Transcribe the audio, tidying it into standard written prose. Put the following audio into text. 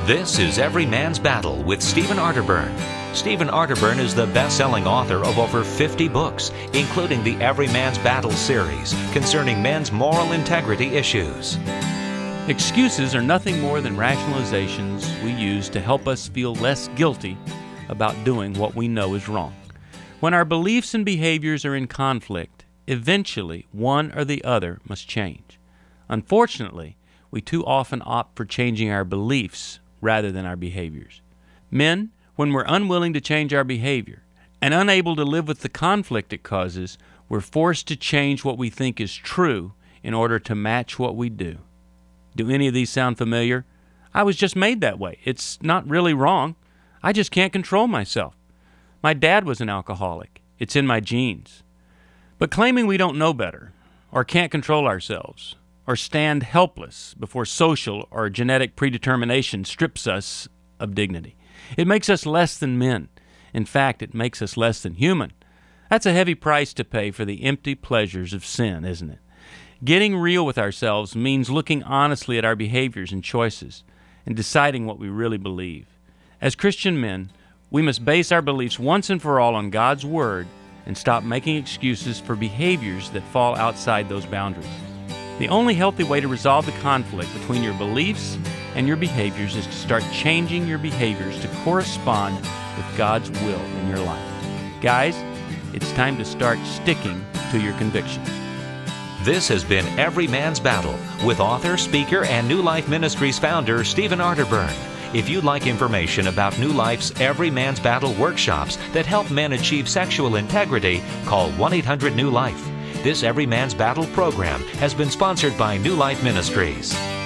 This is Every Man's Battle with Stephen Arterburn. Stephen Arterburn is the best-selling author of over 50 books, including the Every Man's Battle series concerning men's moral integrity issues. Excuses are nothing more than rationalizations we use to help us feel less guilty about doing what we know is wrong. When our beliefs and behaviors are in conflict, eventually one or the other must change. Unfortunately, we too often opt for changing our beliefs rather than our behaviors. Men, when we're unwilling to change our behavior and unable to live with the conflict it causes, we're forced to change what we think is true in order to match what we do. Do any of these sound familiar? I was just made that way. It's not really wrong. I just can't control myself. My dad was an alcoholic. It's in my genes. But claiming we don't know better, or can't control ourselves, or stand helpless before social or genetic predetermination strips us of dignity. It makes us less than men. In fact, it makes us less than human. That's a heavy price to pay for the empty pleasures of sin, isn't it? Getting real with ourselves means looking honestly at our behaviors and choices and deciding what we really believe. As Christian men, we must base our beliefs once and for all on God's Word and stop making excuses for behaviors that fall outside those boundaries. The only healthy way to resolve the conflict between your beliefs and your behaviors is to start changing your behaviors to correspond with God's will in your life. Guys, it's time to start sticking to your convictions. This has been Every Man's Battle with author, speaker, and New Life Ministries founder Stephen Arterburn. If you'd like information about New Life's Every Man's Battle workshops that help men achieve sexual integrity, call 1-800-NEW-LIFE. This Every Man's Battle program has been sponsored by New Life Ministries.